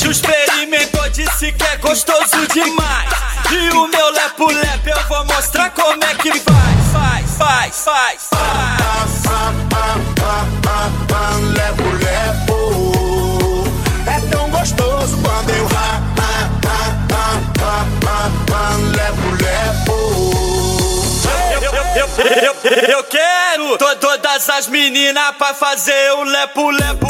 peixe experimentou, disse que é gostoso demais. E o meu lepo-lepo eu vou mostrar como é que faz. Lepo-lepo é tão gostoso quando eu lepo-lepo. Eu quero todas as meninas pra fazer o lepo-lepo.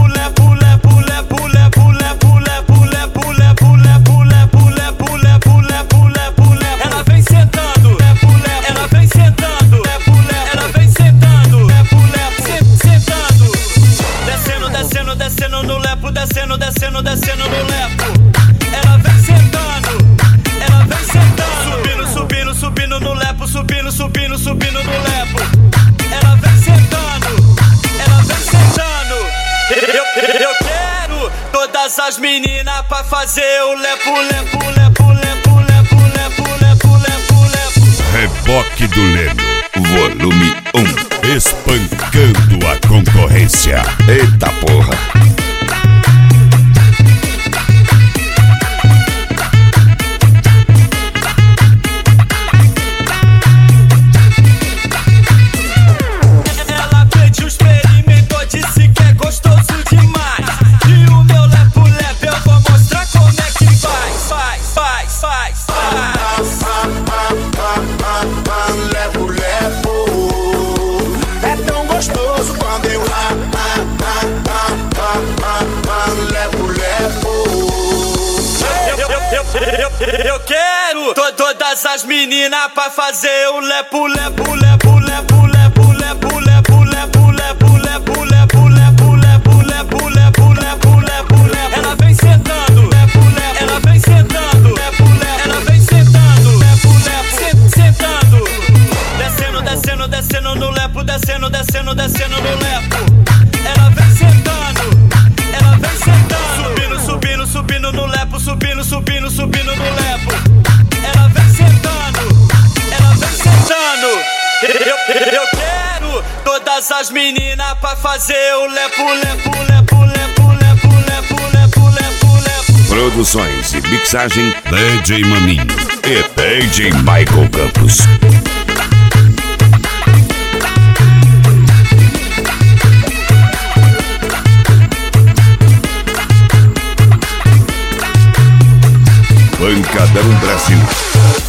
Ela vem sentando, ela vem sentando, ela vem sentando, sentando. Descendo no lepo, descendo no lepo. Ela vem sentando, ela vem sentando. Subindo no lepo, subindo no lepo. Ela vem sentando, ela vem sentando. Eu quero todas as meninas pra fazer o lepo. Reboque do Leno, volume 1, espancando a concorrência. Eita porra! Ela pediu, experimentou, disse que é gostoso demais. E o meu lepo-lepo eu vou mostrar como é que faz. Lepo-lepo é tão gostoso quando eu lepo-lepo. Eu quero todas as meninas pra fazer o lepo-lepo. Ela vem sentando, ela vem sentando, ela vem sentando, sentando. Descendo no lepo, descendo no lepo. Ela vem sentando, ela vem sentando. Subindo no lepo, subindo no lepo. Ela vem sentando, ela vem sentando. Eu quero todas as meninas pra fazer o lepo. Produções e mixagem DJ Maninho e DJ Michael Campos. Pancadão Brasil.